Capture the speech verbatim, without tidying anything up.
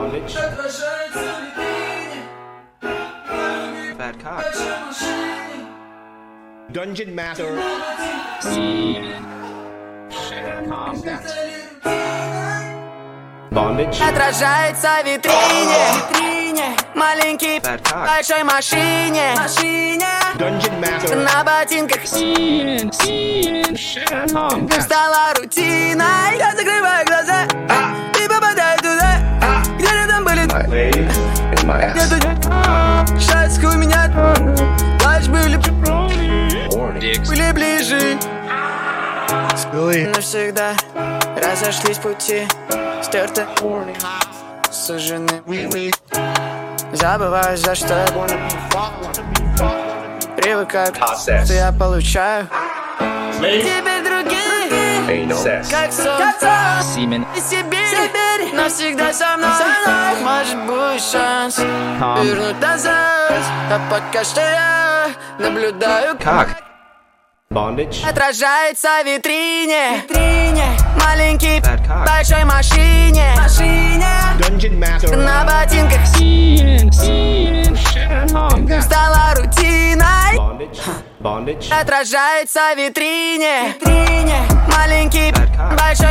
Bondage. Fat cock. Dungeon Master. Bondage. Отражается в витрине. Маленький в большой машине. Dungeon Master. На ботинках стала рутиной. Я закрываю глаза и попадаю туда, где рядом были. Сейчас у меня плащ были Были ближе. Навсегда разошлись пути. Стерты, сужены. Забываю, за что привыкаю, что я получаю. Теперь другие, как сон. И Сибирь навсегда со мной. Может быть шанс вернуть назад. А пока что я наблюдаю, Cock. Bondage. отражается в витрине. Маленький в большой машине. Dungeon Master. На ботинках стала рутиной. Bondage. Bondage. Отражается в витрине. Маленький в большой